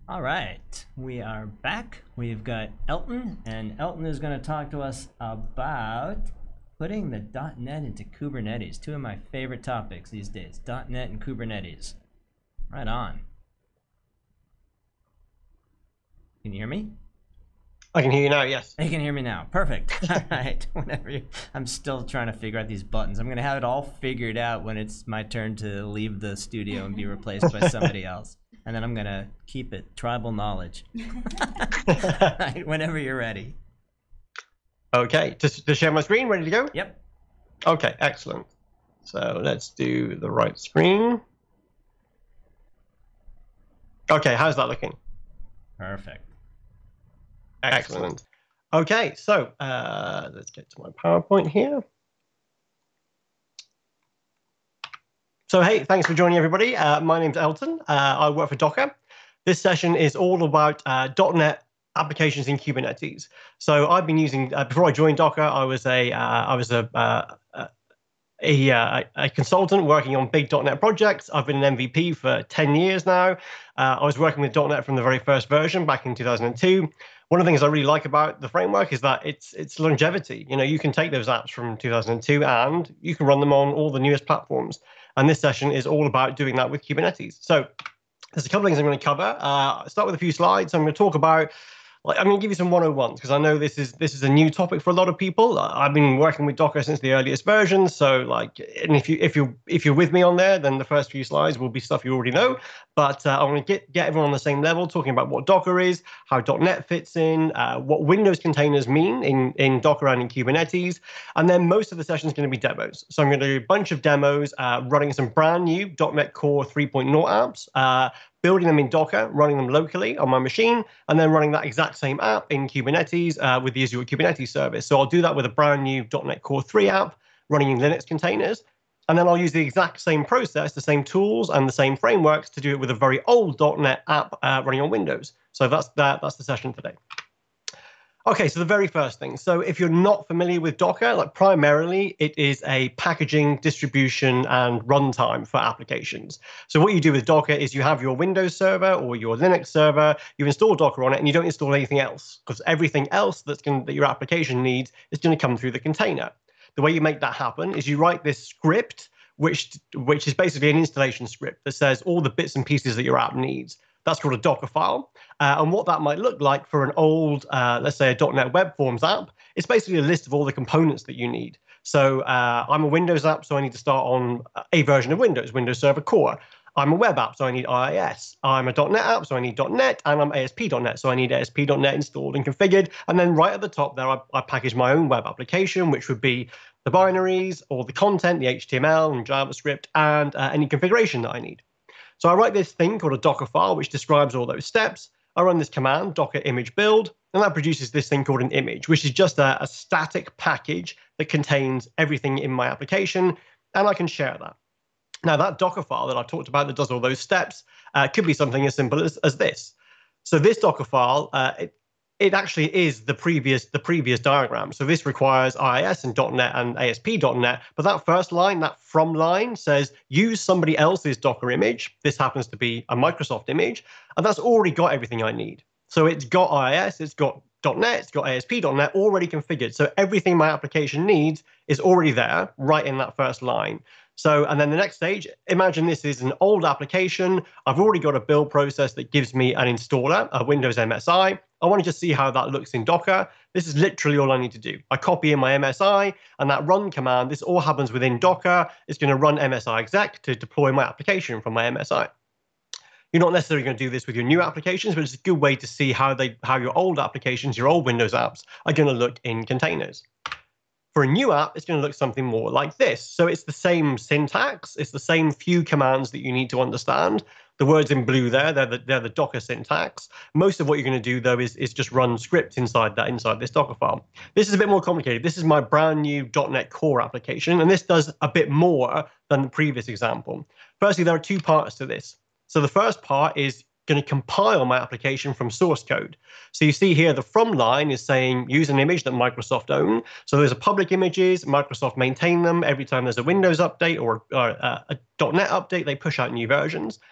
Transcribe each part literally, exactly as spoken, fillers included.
All right, we are back. We've got Elton, and Elton is going to talk to us about putting the .NET into Kubernetes. Two of my favorite topics these days, .NET and Kubernetes. Right on. Can you hear me? I can hear you now, yes. You can hear me now. Perfect. All right. Whenever you, I'm still trying to figure out these buttons. I'm going to have it all figured out when it's my turn to leave the studio and be replaced by somebody else. And then I'm going to keep it tribal knowledge. Right, whenever you're ready. Okay, to, to share my screen, ready to go? Yep. Okay, excellent. So let's do the right screen. Okay, how's that looking? Perfect. Excellent. Okay, so uh, let's get to my PowerPoint here. So hey, thanks for joining everybody. Uh, my name's Elton. Uh, I work for Docker. This session is all about uh, .NET applications in Kubernetes. So I've been using, uh, before I joined Docker, I was a, uh, I was a, uh, a, a, a consultant working on big .NET projects. I've been an M V P for ten years now. Uh, I was working with .NET from the very first version back in two thousand two. One of the things I really like about the framework is that it's it's longevity. You know, you can take those apps from two thousand two and you can run them on all the newest platforms. And this session is all about doing that with Kubernetes. So there's a couple of things I'm going to cover. Uh, I'll start with a few slides. I'm going to talk about, like, I'm going to give you some one oh ones because I know this is this is a new topic for a lot of people. I've been working with Docker since the earliest versions, so like, and if you if you if you're with me on there, then the first few slides will be stuff you already know. But uh, I want to get get everyone on the same level, talking about what Docker is, how .NET fits in, uh, what Windows containers mean in in Docker and in Kubernetes, and then most of the session is going to be demos. So I'm going to do a bunch of demos, uh, running some brand new .NET Core three point oh apps. Uh, building them in Docker, running them locally on my machine, and then running that exact same app in Kubernetes uh, with the Azure Kubernetes service. So I'll do that with a brand new .NET Core three app running in Linux containers. And then I'll use the exact same process, the same tools and the same frameworks to do it with a very old .NET app uh, running on Windows. So that's that, that's the session today. Okay, so the very first thing. So if you're not familiar with Docker, like primarily it is a packaging, distribution, and runtime for applications. So what you do with Docker is you have your Windows server or your Linux server, you install Docker on it, and you don't install anything else because everything else that's going that your application needs is going to come through the container. The way you make that happen is you write this script, which which is basically an installation script that says all the bits and pieces that your app needs. That's called a Docker file. Uh, and what that might look like for an old, uh, let's say, a .NET Web Forms app, it's basically a list of all the components that you need. So uh, I'm a Windows app, so I need to start on a version of Windows, Windows Server Core. I'm a web app, so I need I I S. I'm a .NET app, so I need .NET, and I'm A S P dot net, so I need A S P dot net installed and configured. And then right at the top there, I, I package my own web application, which would be the binaries, or the content, the H T M L and JavaScript, and uh, any configuration that I need. So I write this thing called a Docker file, which describes all those steps. I run this command, docker image build, and that produces this thing called an image, which is just a, a static package that contains everything in my application, and I can share that. Now, that Docker file that I talked about that does all those steps uh, could be something as simple as, as this. So this Docker file, uh, it, it actually is the previous the previous diagram. So this requires I I S and .NET and A S P dot net, but that first line, that from line, says use somebody else's Docker image. This happens to be a Microsoft image, and that's already got everything I need. So it's got I I S, it's got .NET, it's got A S P dot net already configured. So everything my application needs is already there, right in that first line. So, and then the next stage, imagine this is an old application. I've already got a build process that gives me an installer, a Windows M S I. I want to just see how that looks in Docker. This is literally all I need to do. I copy in my M S I, and that run command, this all happens within Docker. It's going to run M S I exec to deploy my application from my M S I. You're not necessarily going to do this with your new applications, but it's a good way to see how they, how your old applications, your old Windows apps, are going to look in containers. For a new app, it's going to look something more like this. So it's the same syntax. It's the same few commands that you need to understand. The words in blue there, they're the, they're the Docker syntax. Most of what you're going to do, though, is, is just run scripts inside that, inside this Docker file. This is a bit more complicated. This is my brand new .NET Core application, and this does a bit more than the previous example. Firstly, there are two parts to this. So the first part is going to compile my application from source code. So you see here the from line is saying use an image that Microsoft own. So those are public images. Microsoft maintain them. Every time there's a Windows update or, or uh, a .NET update, they push out new versions.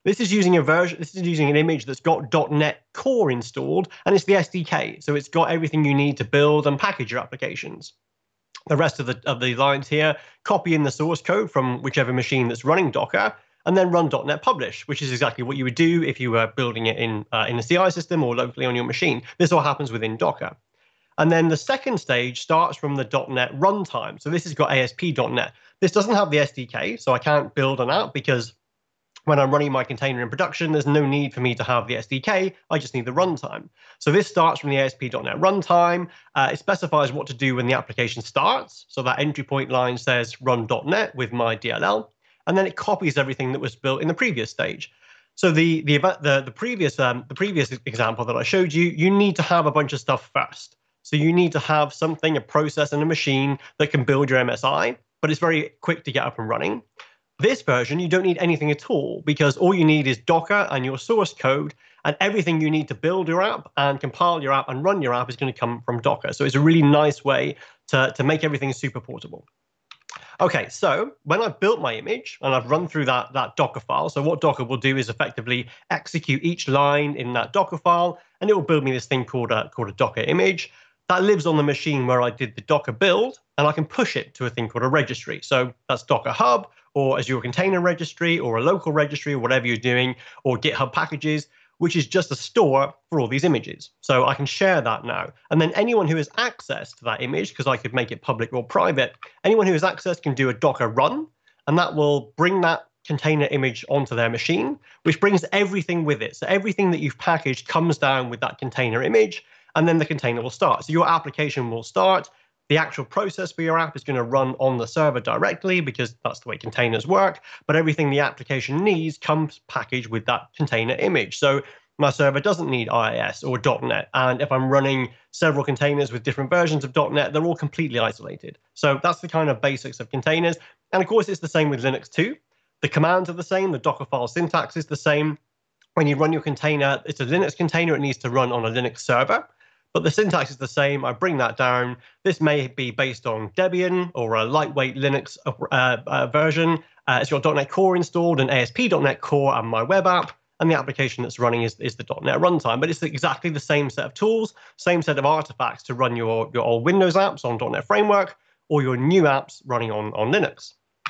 This is using a version. This is using an image that's got .dot net Core installed, and it's the S D K, so it's got everything you need to build and package your applications. The rest of the of the lines here, copy in the source code from whichever machine that's running Docker, and then run .dot net publish, which is exactly what you would do if you were building it in uh, in a C I system or locally on your machine. This all happens within Docker. And then the second stage starts from the .dot net runtime. So this has got A S P dot net. This doesn't have the S D K, so I can't build an app because when I'm running my container in production, there's no need for me to have the S D K. I just need the runtime. So this starts from the A S P dot net runtime. Uh, it specifies what to do when the application starts. So that entry point line says run .dot net with my D L L. And then it copies everything that was built in the previous stage. So the the the, the previous um, the previous example that I showed you, you need to have a bunch of stuff first. So you need to have something, a process and a machine that can build your M S I, but it's very quick to get up and running. This version, you don't need anything at all because all you need is Docker and your source code, and everything you need to build your app and compile your app and run your app is going to come from Docker. So it's a really nice way to, to make everything super portable. Okay, so when I've built my image and I've run through that, that Docker file, so what Docker will do is effectively execute each line in that Docker file, and it will build me this thing called a, called a Docker image. That lives on the machine where I did the Docker build, and I can push it to a thing called a registry. So that's Docker Hub, or Azure Container Registry, or a local registry, or whatever you're doing, or GitHub Packages, which is just a store for all these images. So I can share that now. And then anyone who has access to that image, because I could make it public or private, anyone who has access can do a Docker run, and that will bring that container image onto their machine, which brings everything with it. So everything that you've packaged comes down with that container image, and then the container will start. So your application will start. The actual process for your app is going to run on the server directly because that's the way containers work. But everything the application needs comes packaged with that container image. So my server doesn't need I I S or .dot net. And if I'm running several containers with different versions of .dot net, they're all completely isolated. So that's the kind of basics of containers. And of course, it's the same with Linux too. The commands are the same. The Docker file syntax is the same. When you run your container, it's a Linux container. It needs to run on a Linux server. But the syntax is the same. I bring that down. This may be based on Debian or a lightweight Linux uh, uh, version. Uh, it's got .dot net Core installed and A S P dot net Core and my web app. And the application that's running is, is the .dot net runtime. But it's exactly the same set of tools, same set of artifacts to run your, your old Windows apps on .dot net Framework or your new apps running on, on Linux.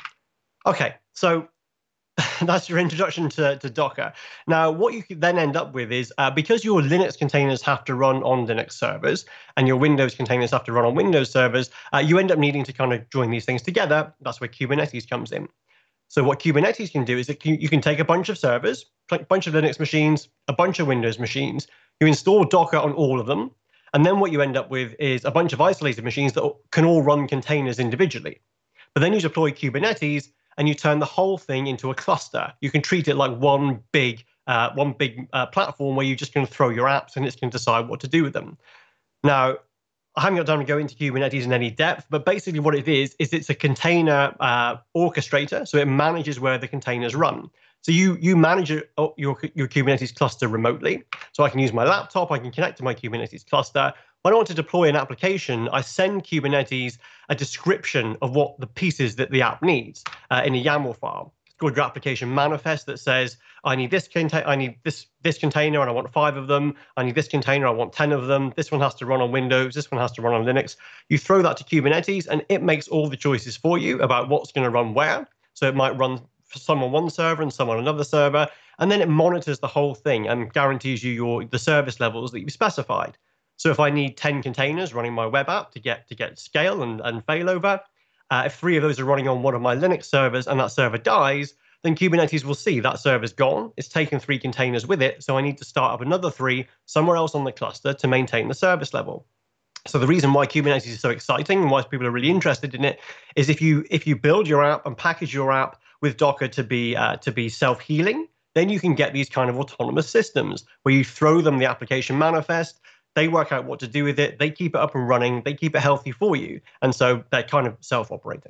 Okay, so that's your introduction to, to Docker. Now, what you could then end up with is, uh, because your Linux containers have to run on Linux servers and your Windows containers have to run on Windows servers, uh, you end up needing to kind of join these things together. That's where Kubernetes comes in. So what Kubernetes can do is that you can take a bunch of servers, a bunch of Linux machines, a bunch of Windows machines, you install Docker on all of them, and then what you end up with is a bunch of isolated machines that can all run containers individually. But then you deploy Kubernetes, and you turn the whole thing into a cluster. You can treat it like one big, uh, one big uh, platform where you're just going to throw your apps and it's going to decide what to do with them. Now, I haven't got time to go into Kubernetes in any depth, but basically what it is, is it's a container uh, orchestrator. So it manages where the containers run. So you, you manage your, your, your Kubernetes cluster remotely. So I can use my laptop, I can connect to my Kubernetes cluster. When I want to deploy an application, I send Kubernetes a description of what the pieces that the app needs uh, in a YAML file. It's called your application manifest that says, I need this container, I need this this container, and I want five of them. I need this container, I want ten of them. This one has to run on Windows. This one has to run on Linux. You throw that to Kubernetes, and it makes all the choices for you about what's going to run where. So it might run for some on one server and some on another server, and then it monitors the whole thing and guarantees you your the service levels that you've specified. So if I need ten containers running my web app to get to get scale and, and failover, uh, if three of those are running on one of my Linux servers and that server dies, then Kubernetes will see that server's gone. It's taken three containers with it, so I need to start up another three somewhere else on the cluster to maintain the service level. So the reason why Kubernetes is so exciting and why people are really interested in it is if you if you build your app and package your app with Docker to be uh, to be self-healing, then you can get these kind of autonomous systems where you throw them the application manifest. They work out what to do with it. They keep it up and running. They keep it healthy for you. And so they're kind of self-operating.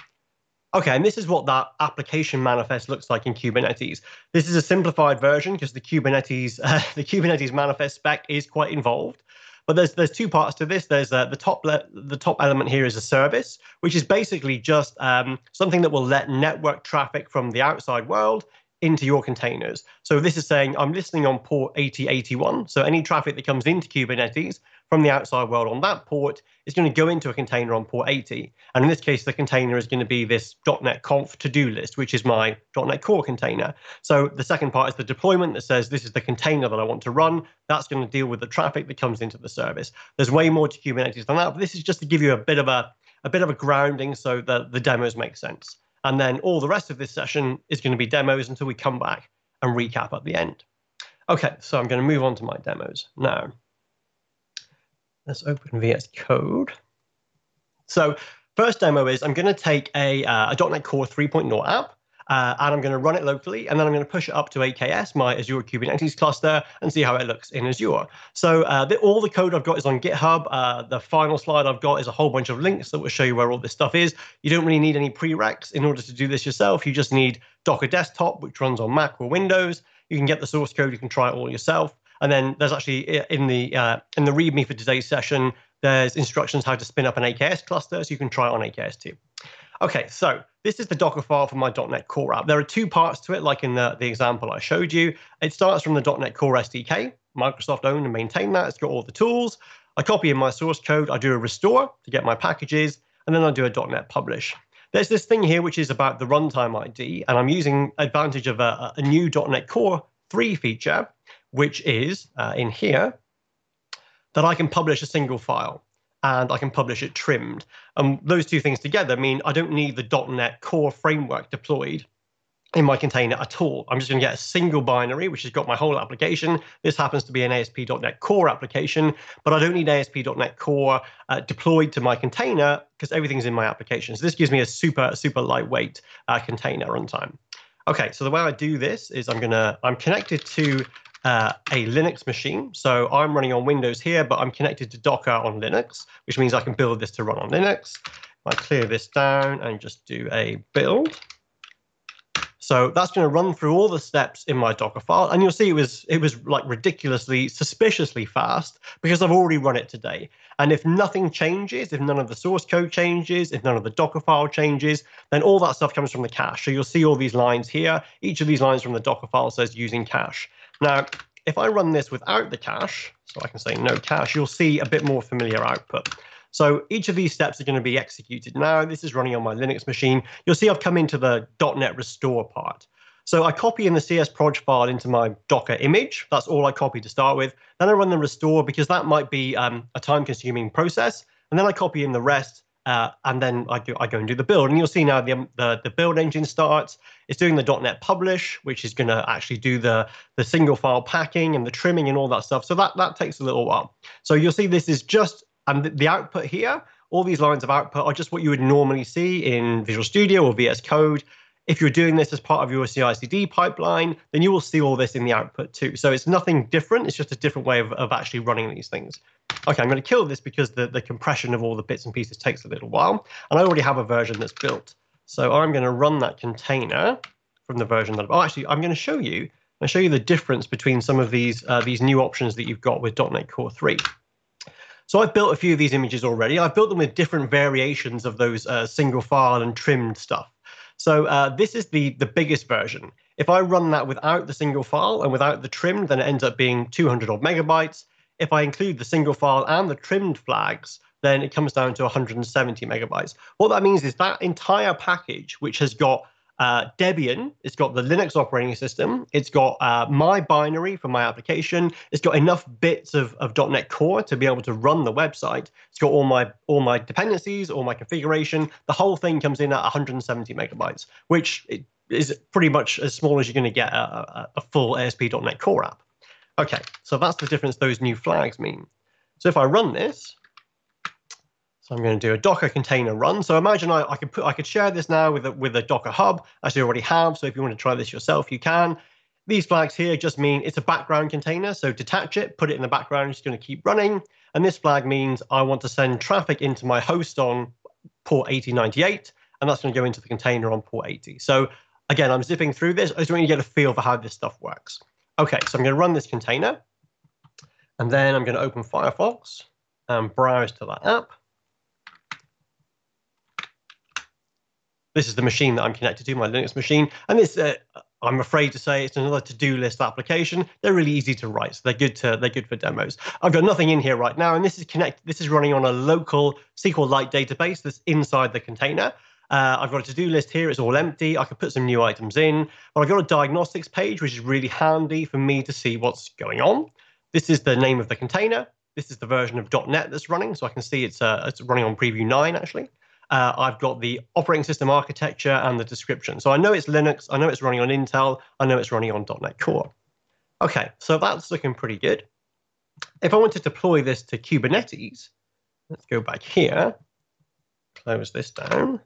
Okay, and this is what that application manifest looks like in Kubernetes. This is a simplified version because the Kubernetes uh, the Kubernetes manifest spec is quite involved. But there's there's two parts to this. There's uh, the top the top element here is a service, which is basically just um, something that will let network traffic from the outside world into your containers. So this is saying I'm listening on port eighty eighty-one. So any traffic that comes into Kubernetes from the outside world on that port is going to go into a container on port eighty. And in this case, the container is going to be this .NET Conf to-do list, which is my .NET Core container. So the second part is the deployment that says this is the container that I want to run. That's going to deal with the traffic that comes into the service. There's way more to Kubernetes than that, but this is just to give you a bit of a, a bit of a grounding so that the demos make sense. And then all the rest of this session is going to be demos until we come back and recap at the end. Okay, so I'm going to move on to my demos now. Let's open V S Code. So first demo is I'm going to take a, uh, a .NET Core three point oh app, uh, and I'm going to run it locally, and then I'm going to push it up to A K S, my Azure Kubernetes cluster, and see how it looks in Azure. So uh, the, all the code I've got is on GitHub. Uh, the final slide I've got is a whole bunch of links that will show you where all this stuff is. You don't really need any prereqs in order to do this yourself. You just need Docker Desktop, which runs on Mac or Windows. You can get the source code. You can try it all yourself. And then there's actually in the uh, in the README for today's session, there's instructions how to spin up an A K S cluster, so you can try it on A K S too. Okay, so this is the Docker file for my .NET Core app. There are two parts to it, like in the, the example I showed you. It starts from the .NET Core S D K. Microsoft owned and maintained that. It's got all the tools. I copy in my source code. I do a restore to get my packages, and then I do a .NET Publish. There's this thing here which is about the runtime I D, and I'm using advantage of a, a new .NET Core three feature, which is uh, in here, that I can publish a single file and I can publish it trimmed. And those two things together mean I don't need the .NET Core framework deployed in my container at all. I'm just going to get a single binary, which has got my whole application. This happens to be an A S P dot NET Core application, but I don't need A S P dot NET Core uh, deployed to my container because everything's in my application. So this gives me a super, super lightweight uh, container runtime. Okay, so the way I do this is I'm gonna, I'm connected to uh, a Linux machine. So I'm running on Windows here, but I'm connected to Docker on Linux, which means I can build this to run on Linux. I clear this down and just do a build. So that's going to run through all the steps in my Docker file, and you'll see it was it was like ridiculously, suspiciously fast because I've already run it today. And if nothing changes, if none of the source code changes, if none of the Docker file changes, then all that stuff comes from the cache. So you'll see all these lines here. Each of these lines from the Docker file says using cache. Now, if I run this without the cache, so I can say no cache, you'll see a bit more familiar output. So each of these steps are going to be executed now. This is running on my Linux machine. You'll see I've come into the .NET Restore part. So I copy in the C S proj file into my Docker image. That's all I copy to start with. Then I run the restore because that might be um, a time-consuming process. And then I copy in the rest, uh, and then I go, I go and do the build. And you'll see now the, the, the build engine starts. It's doing the .NET Publish, which is going to actually do the, the single file packing and the trimming and all that stuff. So that, that takes a little while. So you'll see this is just And the output here, all these lines of output are just what you would normally see in Visual Studio or V S Code. If you're doing this as part of your C I C D pipeline, then you will see all this in the output too. So it's nothing different. It's just a different way of, of actually running these things. Okay, I'm going to kill this because the, the compression of all the bits and pieces takes a little while. And I already have a version that's built. So I'm going to run that container from the version that, oh, actually, I'm going to show you, I'll show you the difference between some of these, uh, these new options that you've got with .NET Core three. So I've built a few of these images already. I've built them with different variations of those uh, single file and trimmed stuff. So uh, this is the, the biggest version. If I run that without the single file and without the trimmed, then it ends up being two hundred odd megabytes. If I include the single file and the trimmed flags, then it comes down to one hundred seventy megabytes. What that means is that entire package, which has got Uh, Debian, it's got the Linux operating system, it's got uh, my binary for my application, it's got enough bits of, of .NET Core to be able to run the website, it's got all my all my dependencies, all my configuration. The whole thing comes in at one hundred seventy megabytes, which is pretty much as small as you're going to get a, a, a full A S P dot NET Core app. Okay, so that's the difference those new flags mean. So if I run this, so I'm going to do a Docker container run. So imagine I, I could put I could share this now with a, with a Docker hub, as you already have. So if you want to try this yourself, you can. These flags here just mean it's a background container. So detach it, put it in the background. It's going to keep running. And this flag means I want to send traffic into my host on port eighty ninety-eight, and that's going to go into the container on port eighty. So again, I'm zipping through this. I just want you to get a feel for how this stuff works. Okay, so I'm going to run this container, and then I'm going to open Firefox and browse to that app. This is the machine that I'm connected to, my Linux machine. And this, uh, I'm afraid to say it's another to-do list application. They're really easy to write, so they're good to they're good for demos. I've got nothing in here right now, and this is connected. This is running on a local SQLite database that's inside the container. Uh, I've got a to-do list here. It's all empty. I could put some new items in, but I've got a diagnostics page, which is really handy for me to see what's going on. This is the name of the container. This is the version of dot net that's running, so I can see it's uh, it's running on Preview nine, actually. Uh, I've got the operating system architecture and the description. So I know it's Linux. I know it's running on Intel. I know it's running on dot net Core. Okay, so that's looking pretty good. If I want to deploy this to Kubernetes, let's go back here, close this down.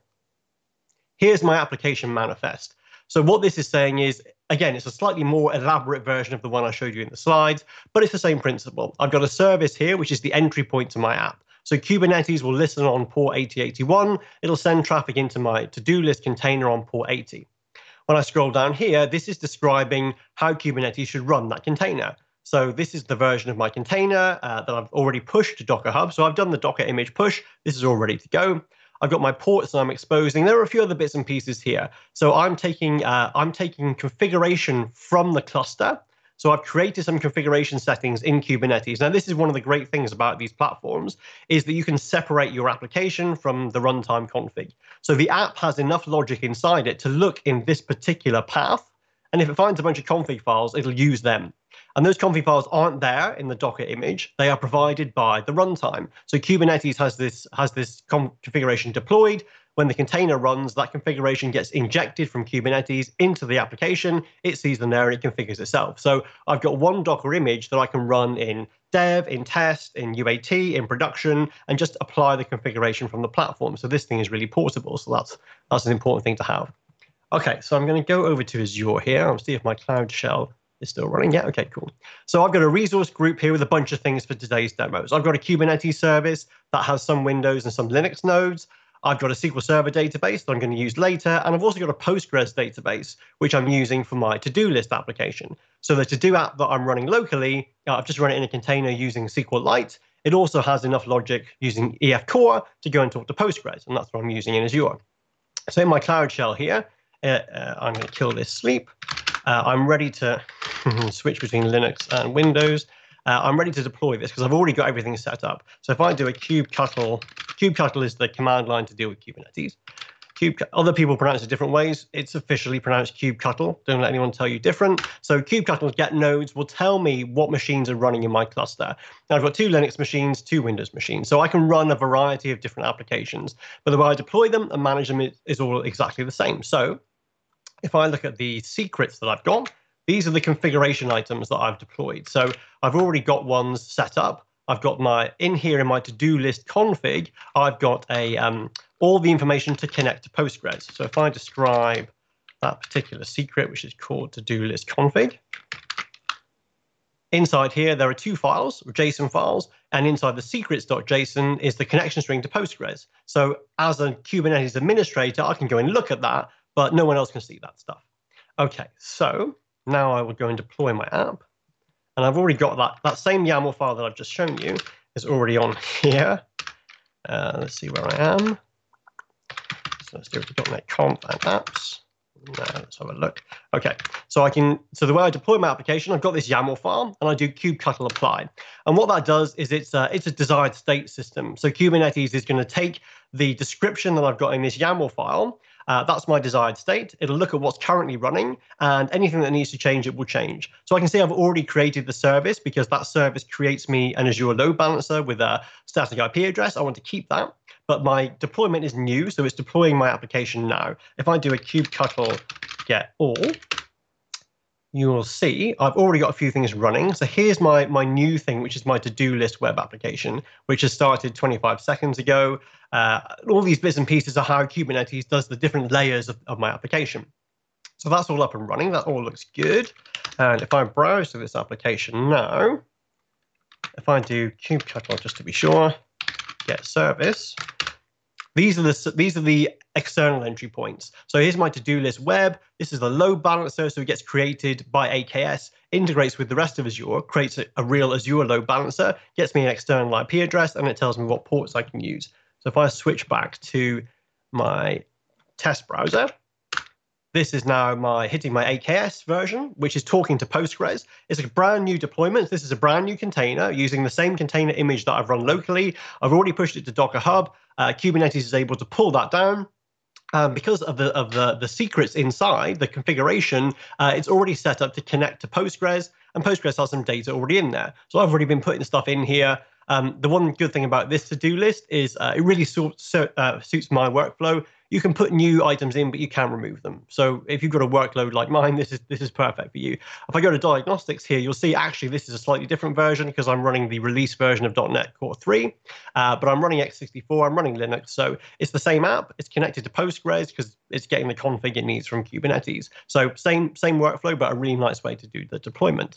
Here's my application manifest. So what this is saying is, again, it's a slightly more elaborate version of the one I showed you in the slides, but it's the same principle. I've got a service here, which is the entry point to my app. So Kubernetes will listen on port eighty eighty-one. It'll send traffic into my to-do list container on port eighty. When I scroll down here, this is describing how Kubernetes should run that container. So this is the version of my container uh, that I've already pushed to Docker Hub. So I've done the Docker image push. This is all ready to go. I've got my ports that I'm exposing. There are a few other bits and pieces here. So I'm taking uh, I'm taking configuration from the cluster. So I've created some configuration settings in Kubernetes. Now, this is one of the great things about these platforms, is that you can separate your application from the runtime config. So the app has enough logic inside it to look in this particular path. And if it finds a bunch of config files, it'll use them. And those config files aren't there in the Docker image. They are provided by the runtime. So Kubernetes has this, has this configuration deployed. When the container runs, that configuration gets injected from Kubernetes into the application. It sees them there and it configures itself. So I've got one Docker image that I can run in dev, in test, in U A T, in production, and just apply the configuration from the platform. So this thing is really portable. So that's, that's an important thing to have. Okay, so I'm going to go over to Azure here. I'll see if my Cloud Shell is still running. Yeah, okay, cool. So I've got a resource group here with a bunch of things for today's demos. I've got a Kubernetes service that has some Windows and some Linux nodes. I've got a S Q L Server database that I'm going to use later, and I've also got a Postgres database, which I'm using for my to-do list application. So the to-do app that I'm running locally, uh, I've just run it in a container using SQLite. It also has enough logic using E F Core to go and talk to Postgres, and that's what I'm using in Azure. So in my Cloud Shell here, uh, uh, I'm going to kill this sleep. Uh, I'm ready to switch between Linux and Windows. Uh, I'm ready to deploy this because I've already got everything set up. So if I do a kubectl, kubectl is the command line to deal with Kubernetes. Kube, other people pronounce it different ways. It's officially pronounced kubectl. Don't let anyone tell you different. So kubectl get nodes will tell me what machines are running in my cluster. Now I've got two Linux machines, two Windows machines. So I can run a variety of different applications. But the way I deploy them and manage them is, is all exactly the same. So if I look at the secrets that I've got, these are the configuration items that I've deployed. So I've already got ones set up. I've got my, in here in my to-do list config, I've got a um, all the information to connect to Postgres. So if I describe that particular secret, which is called to-do list config, inside here, there are two files, JSON files, and inside the secrets.json is the connection string to Postgres. So as a Kubernetes administrator, I can go and look at that, but no one else can see that stuff. Okay, so now I will go and deploy my app. And I've already got that, that same YAML file that I've just shown you is already on here. Uh, let's see where I am. So let's do it to .NET Conf and apps. Now let's have a look. Okay, so I can, so the way I deploy my application, I've got this YAML file and I do kubectl apply. And what that does is it's a, it's a desired state system. So Kubernetes is going to take the description that I've got in this YAML file. Uh, that's my desired state. It'll look at what's currently running, and anything that needs to change, it will change. So I can see I've already created the service because that service creates me an Azure load balancer with a static I P address. I want to keep that, but my deployment is new, so it's deploying my application now. If I do a kubectl get all, you will see I've already got a few things running. So here's my, my new thing, which is my to-do list web application, which has started twenty-five seconds ago. Uh, all these bits and pieces are how Kubernetes does the different layers of, of my application. So that's all up and running. That all looks good. And if I browse to this application now, if I do kubectl just to be sure, get service, these are the these are the external entry points. So here's my to-do list web. This is the load balancer, so it gets created by A K S, integrates with the rest of Azure, creates a, a real Azure load balancer, gets me an external I P address, and it tells me what ports I can use. So if I switch back to my test browser, This is now my hitting my A K S version, which is talking to Postgres. It's a brand new deployment. This is a brand new container using the same container image that I've run locally. I've already pushed it to Docker Hub. Uh, Kubernetes is able to pull that down. Um, because of the of the the secrets inside the configuration, uh, it's already set up to connect to Postgres, and Postgres has some data already in there. So I've already been putting stuff in here. Um, the one good thing about this to-do list is uh, it really so, so, uh, suits my workflow. You can put new items in, but you can't remove them. So if you've got a workload like mine, this is this is perfect for you. If I go to diagnostics here, you'll see actually this is a slightly different version because I'm running the release version of dot net Core three, uh, but I'm running x sixty-four, I'm running Linux. So it's the same app. It's connected to Postgres because it's getting the config it needs from Kubernetes. So same, same workflow, but a really nice way to do the deployment.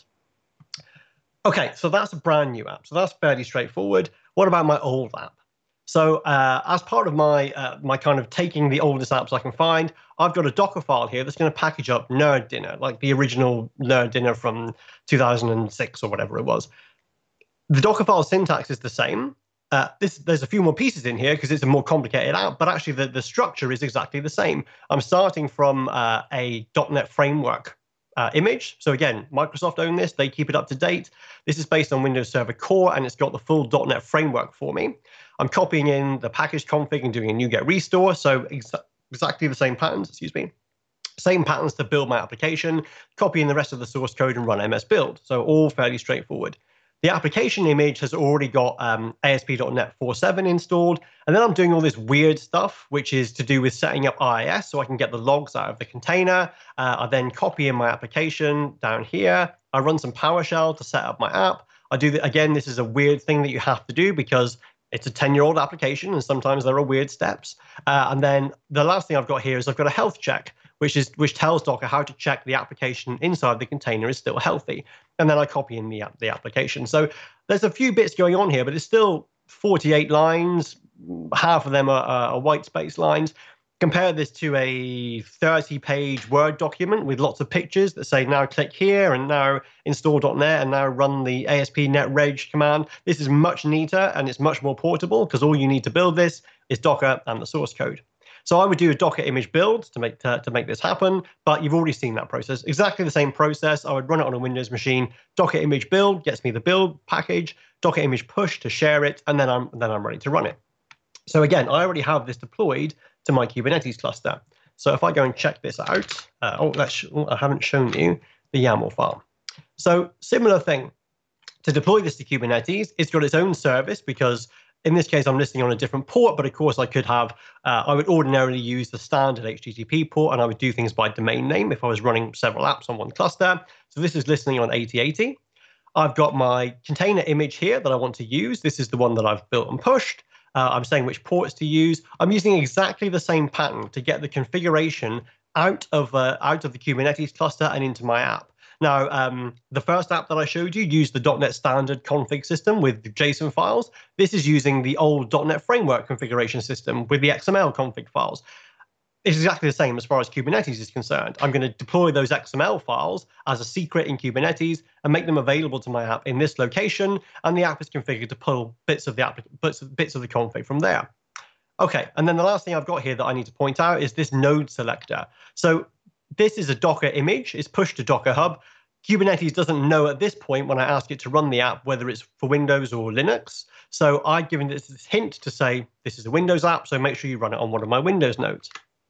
Okay, so that's a brand new app. So that's fairly straightforward. What about my old app? So uh, as part of my uh, my kind of taking the oldest apps I can find, I've got a Docker file here that's going to package up Nerd Dinner, like the original Nerd Dinner from two thousand six or whatever it was. The Docker file syntax is the same. Uh, this, there's a few more pieces in here because it's a more complicated app, but actually the, the structure is exactly the same. I'm starting from uh, a dot net framework Uh, image. So again, Microsoft own this. They keep it up to date. This is based on Windows Server Core, and it's got the full dot net framework for me. I'm copying in the package config and doing a NuGet restore. So ex exactly the same patterns, excuse me. Same patterns to build my application, copying the rest of the source code and run M S build. So all fairly straightforward. The application image has already got um, A S P dot net four point seven installed. And then I'm doing all this weird stuff, which is to do with setting up I I S so I can get the logs out of the container. Uh, I then copy in my application down here. I run some PowerShell to set up my app. I do that again. This is a weird thing that you have to do because it's a ten-year-old application, and sometimes there are weird steps. Uh, and then the last thing I've got here is I've got a health check, which is which tells Docker how to check the application inside the container is still healthy. And then I copy in the, the application. So there's a few bits going on here, but it's still forty-eight lines. Half of them are, are white space lines. Compare this to a thirty page Word document with lots of pictures that say now click here and now install dot net and now run the A S P dot net reg command. This is much neater and it's much more portable because all you need to build this is Docker and the source code. So I would do a Docker image build to make to, to make this happen, but you've already seen that process. Exactly the same process. I would run it on a Windows machine. Docker image build gets me the build package. Docker image push to share it, and then I'm then I'm ready to run it. So again, I already have this deployed to my Kubernetes cluster. So if I go and check this out, uh, oh, that's, oh, I haven't shown you the YAML file. So similar thing. To deploy this to Kubernetes, it's got its own service because in this case, I'm listing on a different port, but of course I could have, uh, I would ordinarily use the standard H T T P port, and I would do things by domain name if I was running several apps on one cluster. So this is listening on eighty eighty. I've got my container image here that I want to use. This is the one that I've built and pushed. Uh, I'm saying which ports to use. I'm using exactly the same pattern to get the configuration out of, uh, out of the Kubernetes cluster and into my app. Now, um, the first app that I showed you used the dot net standard config system with the JSON files. This is using the old dot net framework configuration system with the X M L config files. It's exactly the same as far as Kubernetes is concerned. I'm going to deploy those X M L files as a secret in Kubernetes and make them available to my app in this location, and the app is configured to pull bits of the app, bits of, bits of the config from there. Okay, and then the last thing I've got here that I need to point out is this node selector. So this is a Docker image. It's pushed to Docker Hub. Kubernetes doesn't know at this point when I ask it to run the app whether it's for Windows or Linux. So I've given this, this hint to say this is a Windows app, so make sure you run it on one of my Windows nodes.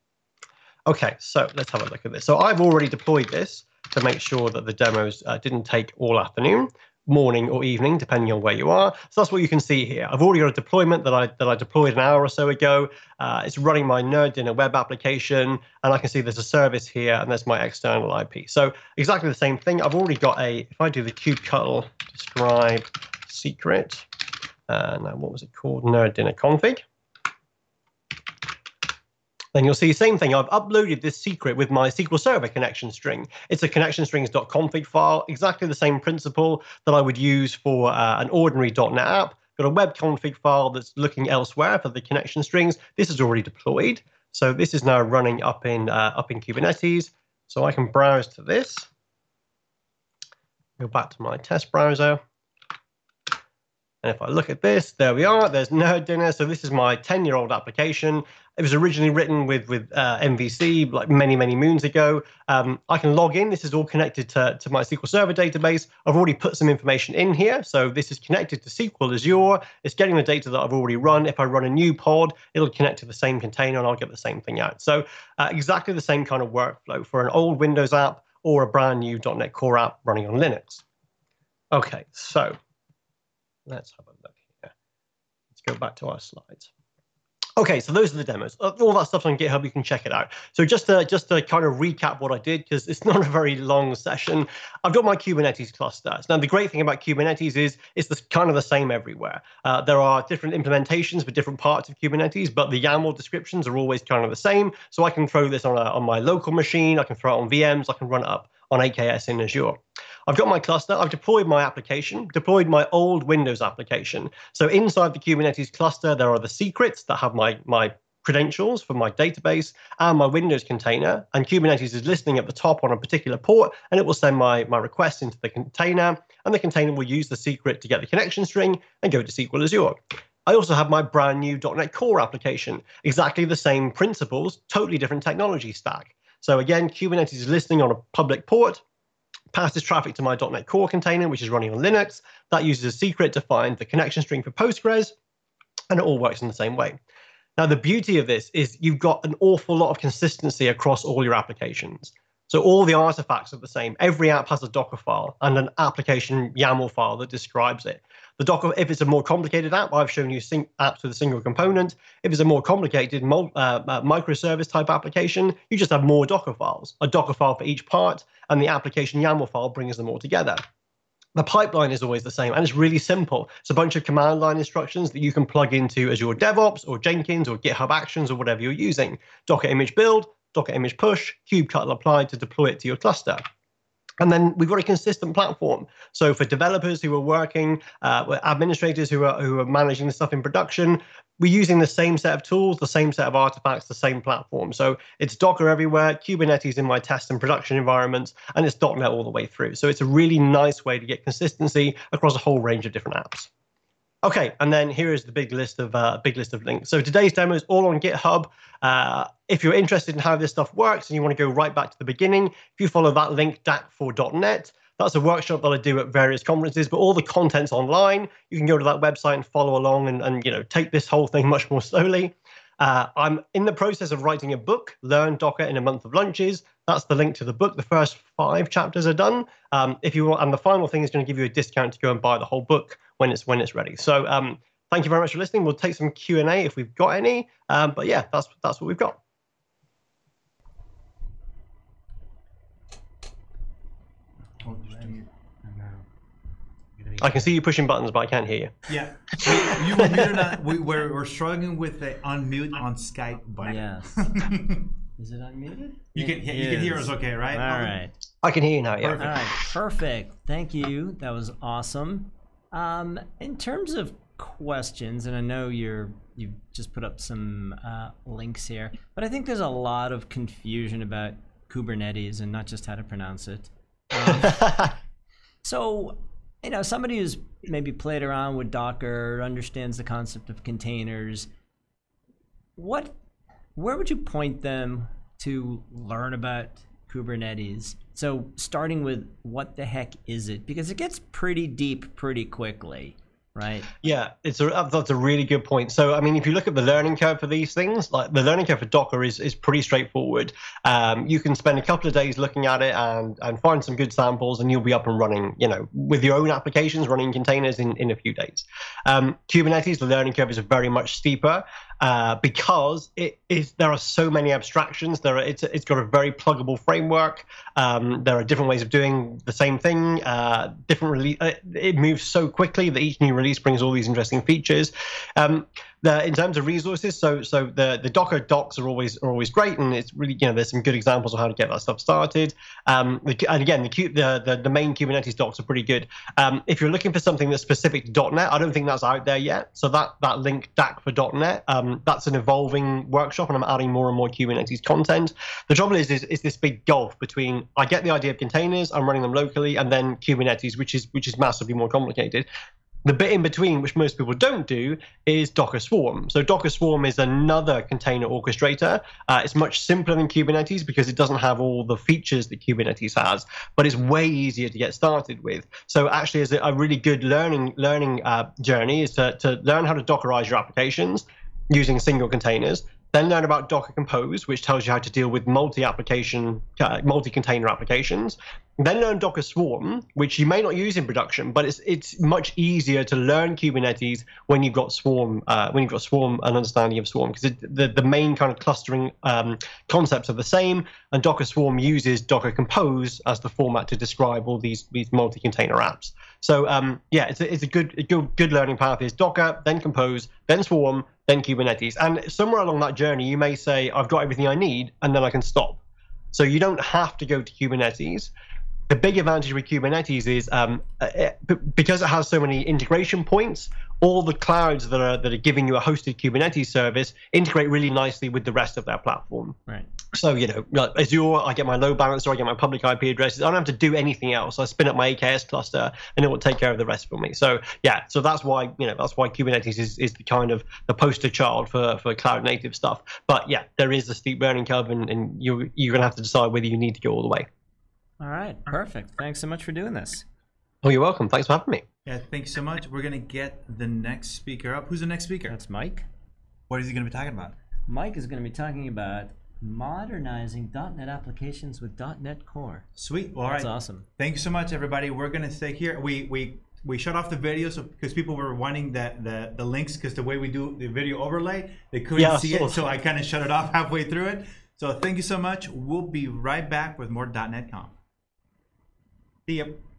Okay, so let's have a look at this. So I've already deployed this to make sure that the demos uh, didn't take all afternoon, morning or evening, depending on where you are. So that's what you can see here. I've already got a deployment that I that I deployed an hour or so ago. Uh, it's running my Nerd Dinner web application, and I can see there's a service here, and there's my external I P. So exactly the same thing. I've already got a, if I do the kubectl describe secret, uh, now what was it called? Nerd Dinner config. Then you'll see the same thing. I've uploaded this secret with my S Q L Server connection string. It's a connection strings.config file, exactly the same principle that I would use for uh, an ordinary dot net app. Got a web config file that's looking elsewhere for the connection strings. This is already deployed. So this is now running up in, uh, up in Kubernetes. So I can browse to this. Go back to my test browser. And if I look at this, there we are. There's Nerd Dinner. So this is my ten-year-old application. It was originally written with with uh, M V C like many, many moons ago. Um, I can log in. This is all connected to, to my S Q L Server database. I've already put some information in here. So this is connected to S Q L Azure. It's getting the data that I've already run. If I run a new pod, it'll connect to the same container and I'll get the same thing out. So uh, exactly the same kind of workflow for an old Windows app or a brand new .dot NET Core app running on Linux. Okay, so let's have a look here. Let's go back to our slides. Okay, so those are the demos. All that stuff's on GitHub. You can check it out. So just to, just to kind of recap what I did, because it's not a very long session, I've got my Kubernetes cluster. Now, the great thing about Kubernetes is it's the, kind of the same everywhere. Uh, there are different implementations for different parts of Kubernetes, but the YAML descriptions are always kind of the same. So I can throw this on, a, on my local machine. I can throw it on V Ms. I can run it up on A K S in Azure. I've got my cluster. I've deployed my application, deployed my old Windows application. So inside the Kubernetes cluster, there are the secrets that have my, my credentials for my database and my Windows container. And Kubernetes is listening at the top on a particular port, and it will send my, my request into the container. And the container will use the secret to get the connection string and go to S Q L Azure. I also have my brand new .dot NET Core application, exactly the same principles, totally different technology stack. So again, Kubernetes is listening on a public port, passes traffic to my .dot NET Core container, which is running on Linux. That uses a secret to find the connection string for Postgres, and it all works in the same way. Now, the beauty of this is you've got an awful lot of consistency across all your applications. So all the artifacts are the same. Every app has a Docker file and an application YAML file that describes it. The Docker, if it's a more complicated app, I've shown you sync apps with a single component. If it's a more complicated uh, uh, microservice type application, you just have more Docker files, a Docker file for each part, and the application YAML file brings them all together. The pipeline is always the same, and it's really simple. It's a bunch of command line instructions that you can plug into Azure DevOps or Jenkins or GitHub Actions or whatever you're using. Docker image build, Docker image push, kubectl apply to deploy it to your cluster. And then we've got a consistent platform. So for developers who are working, uh, administrators who are who are managing the stuff in production, we're using the same set of tools, the same set of artifacts, the same platform. So it's Docker everywhere, Kubernetes in my test and production environments, and it's .dot NET all the way through. So it's a really nice way to get consistency across a whole range of different apps. Okay, and then here is the big list of uh, big list of links. So today's demo is all on GitHub. Uh, if you're interested in how this stuff works and you want to go right back to the beginning, if you follow that link, D A C for .dot NET, that's a workshop that I do at various conferences, but all the content's online. You can go to that website and follow along and, and you know, take this whole thing much more slowly. Uh, I'm in the process of writing a book, Learn Docker in a Month of Lunches. That's the link to the book. The first five chapters are done. Um, if you want, and the final thing is going to give you a discount to go and buy the whole book when it's when it's ready. So um, thank you very much for listening. We'll take some Q and A if we've got any. Um, but yeah, that's that's what we've got. I can see you pushing buttons, but I can't hear you. Yeah, we, you were muted on, we, we're, we're struggling with the unmute on Skype button. Yes. Is it unmuted? You can It you can hear is. us okay, right? All right. I can hear you now, yeah. All right. Perfect. Thank you. That was awesome. Um, in terms of questions, and I know you're you've just put up some uh, links here, but I think there's a lot of confusion about Kubernetes and not just how to pronounce it. Um, so, you know, somebody who's maybe played around with Docker, understands the concept of containers, what, where would you point them to learn about Kubernetes? So starting with what the heck is it? Because it gets pretty deep pretty quickly, right? Yeah, it's a, that's a really good point. So, I mean, if you look at the learning curve for these things, like the learning curve for Docker is, is pretty straightforward. Um, you can spend a couple of days looking at it and, and find some good samples, and you'll be up and running, you know, with your own applications, running containers in, in a few days. Um, Kubernetes, the learning curve is very much steeper uh, because it is there are so many abstractions. There are, it's, it's got a very pluggable framework. Um, there are different ways of doing the same thing. Uh, different release. Uh, it moves so quickly that each new release brings all these interesting features. Um, the, in terms of resources, so so the the Docker docs are always are always great, and it's really, you know, there's some good examples of how to get that stuff started. Um, and again, the, the the the main Kubernetes docs are pretty good. Um, if you're looking for something that's specific to .dot NET, I don't think that's out there yet. So that that link D A C for .dot NET, um, that's an evolving workshop, and I'm adding more and more Kubernetes content. The trouble is, is is this big gulf between I get the idea of containers, I'm running them locally, and then Kubernetes, which is which is massively more complicated. The bit in between, which most people don't do, is Docker Swarm. So Docker Swarm is another container orchestrator. Uh, it's much simpler than Kubernetes because it doesn't have all the features that Kubernetes has, but it's way easier to get started with. So actually, is a really good learning learning uh, journey is to, to learn how to Dockerize your applications using single containers. Then learn about Docker Compose, which tells you how to deal with multi-application, uh, multi-container applications. Then learn Docker Swarm, which you may not use in production, but it's it's much easier to learn Kubernetes when you've got Swarm, uh, when you've got Swarm and understanding of Swarm, because the the main kind of clustering um, concepts are the same. And Docker Swarm uses Docker Compose as the format to describe all these these multi-container apps. So um, yeah, it's a, it's a good a good good learning path. Is Docker, then Compose, then Swarm, then Kubernetes. And somewhere along that journey, you may say, I've got everything I need, and then I can stop. So you don't have to go to Kubernetes. The big advantage with Kubernetes is um, it, because it has so many integration points, all the clouds that are that are giving you a hosted Kubernetes service integrate really nicely with the rest of their platform. Right. So, you know, like Azure, I get my load balancer, I get my public I P addresses. I don't have to do anything else. I spin up my A K S cluster, and it will take care of the rest for me. So, yeah, so that's why, you know, that's why Kubernetes is, is the kind of the poster child for, for cloud native stuff. But yeah, there is a steep learning curve, and, and you, you're going to have to decide whether you need to go all the way. All right, perfect. Thanks so much for doing this. Oh, you're welcome. Thanks for having me. Yeah, thanks so much. We're gonna get the next speaker up. Who's the next speaker? That's Mike. What is he gonna be talking about? Mike is going to be talking about modernizing dot net applications with dot net Core. Sweet. All That's right. awesome. Thank you so much, everybody. We're gonna stay here. We we we shut off the video so because people were wanting that the the links because the way we do the video overlay, they couldn't Yeah, see so- it, so I kind of shut it off halfway through it. So thank you so much. We'll be right back with more dot net Conf. See ya.